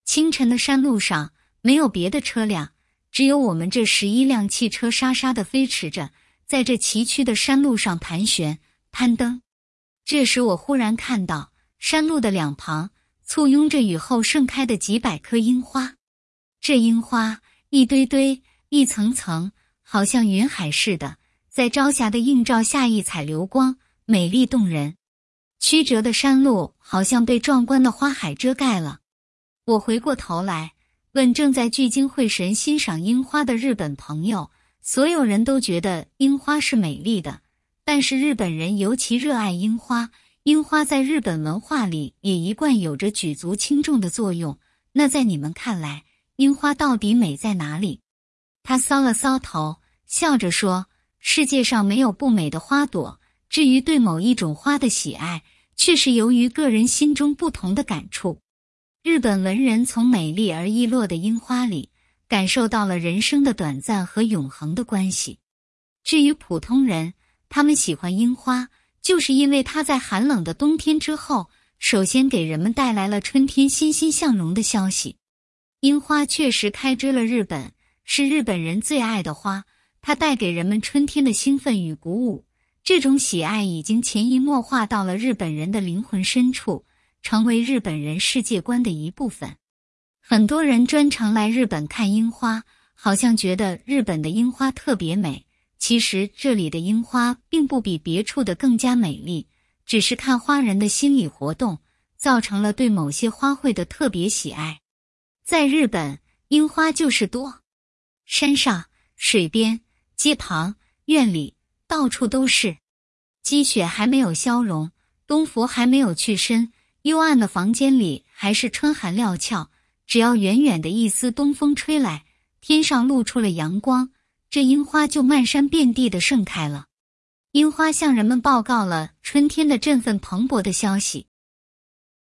清晨的山路上没有别的车辆，只有我们这11辆汽车沙沙地飞驰着，在这崎岖的山路上盘旋攀登。这时我忽然看到山路的两旁簇拥着雨后盛开的几百棵樱花，这樱花一堆堆一层层，好像云海似的，在朝霞的映照下一彩流光，美丽动人。曲折的山路好像被壮观的花海遮盖了。我回过头来问正在聚精会神欣赏樱花的日本朋友，所有人都觉得樱花是美丽的，但是日本人尤其热爱樱花，樱花在日本文化里也一贯有着举足轻重的作用。那在你们看来，樱花到底美在哪里？他搔了搔头，笑着说，世界上没有不美的花朵，至于对某一种花的喜爱，却是由于个人心中不同的感触。日本文人从美丽而易落的樱花里，感受到了人生的短暂和永恒的关系。至于普通人，他们喜欢樱花，就是因为它在寒冷的冬天之后，首先给人们带来了春天欣欣向荣的消息。樱花确实开枝了日本，是日本人最爱的花，它带给人们春天的兴奋与鼓舞。这种喜爱已经潜移默化到了日本人的灵魂深处，成为日本人世界观的一部分。很多人专程来日本看樱花，好像觉得日本的樱花特别美。其实这里的樱花并不比别处的更加美丽，只是看花人的心理活动，造成了对某些花卉的特别喜爱。在日本，樱花就是多，山上、水边、街旁、院里，到处都是。积雪还没有消融，冬伏还没有去身，幽暗的房间里还是春寒料峭，只要远远的一丝东风吹来，天上露出了阳光，这樱花就漫山遍地的盛开了。樱花向人们报告了春天的振奋蓬勃的消息，